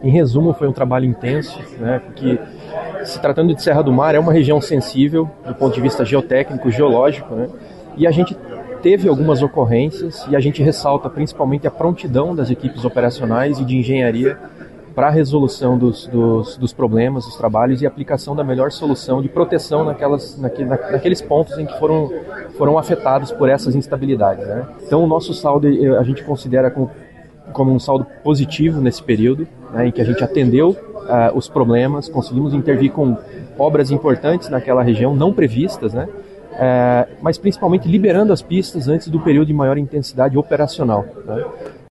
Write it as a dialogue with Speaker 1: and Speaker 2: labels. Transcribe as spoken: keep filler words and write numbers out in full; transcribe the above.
Speaker 1: Em resumo, foi um trabalho intenso, né, porque se tratando de Serra do Mar, é uma região sensível do ponto de vista geotécnico, geológico, né, e a gente teve algumas ocorrências e a gente ressalta principalmente a prontidão das equipes operacionais e de engenharia para a resolução dos, dos, dos problemas, dos trabalhos e aplicação da melhor solução de proteção naquelas, naque, naqueles pontos em que foram, foram afetados por essas instabilidades, né? Então o nosso saldo a gente considera como, como um saldo positivo nesse período, né, em que a gente atendeu uh, os problemas, conseguimos intervir com obras importantes naquela região, não previstas, né? Uh, mas principalmente liberando as pistas antes do período de maior intensidade operacional, né?